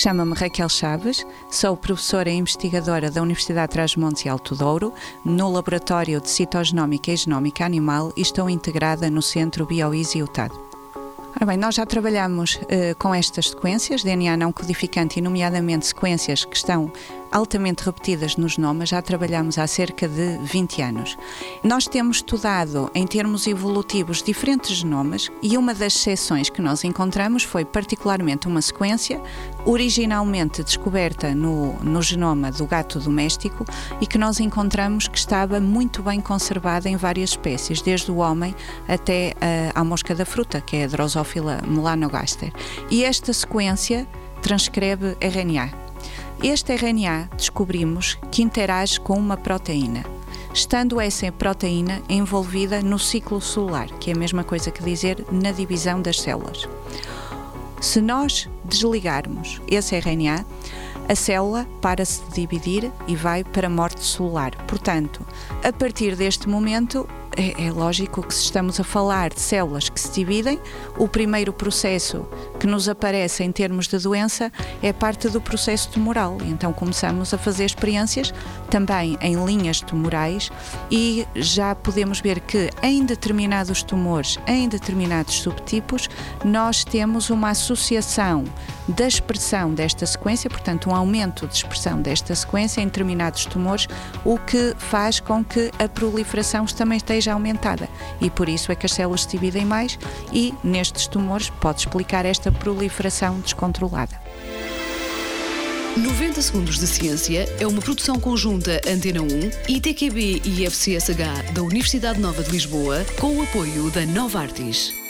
Chamo-me Raquel Chaves, sou professora e investigadora da Universidade de Trás-os-Montes e Alto Douro, no Laboratório de Citogenómica e Genómica Animal e estou integrada no Centro BioEasy UTAD. Ora bem, nós já trabalhamos com estas sequências, DNA não codificante e nomeadamente sequências que estão altamente repetidas nos genomas, já trabalhamos há cerca de 20 anos. Nós temos estudado em termos evolutivos diferentes genomas e uma das exceções que nós encontramos foi particularmente uma sequência originalmente descoberta no genoma do gato doméstico e que nós encontramos que estava muito bem conservada em várias espécies, desde o homem até à mosca da fruta, que é a Drosophila melanogaster. E esta sequência transcreve RNA. Este RNA descobrimos que interage com uma proteína, estando essa proteína envolvida no ciclo celular, que é a mesma coisa que dizer na divisão das células. Se nós desligarmos esse RNA, a célula para-se de dividir e vai para a morte celular. Portanto, a partir deste momento, é lógico que se estamos a falar de células que se dividem, o primeiro processo que nos aparece em termos de doença é parte do processo tumoral. Então começamos a fazer experiências também em linhas tumorais e já podemos ver que em determinados tumores, em determinados subtipos, nós temos uma associação da expressão desta sequência, portanto um aumento de expressão desta sequência em determinados tumores, o que faz com que a proliferação também esteja aumentada e por isso é que as células se dividem mais e nestes tumores pode explicar esta proliferação descontrolada. 90 Segundos de Ciência é uma produção conjunta Antena 1, ITQB e FCSH da Universidade Nova de Lisboa com o apoio da Novartis.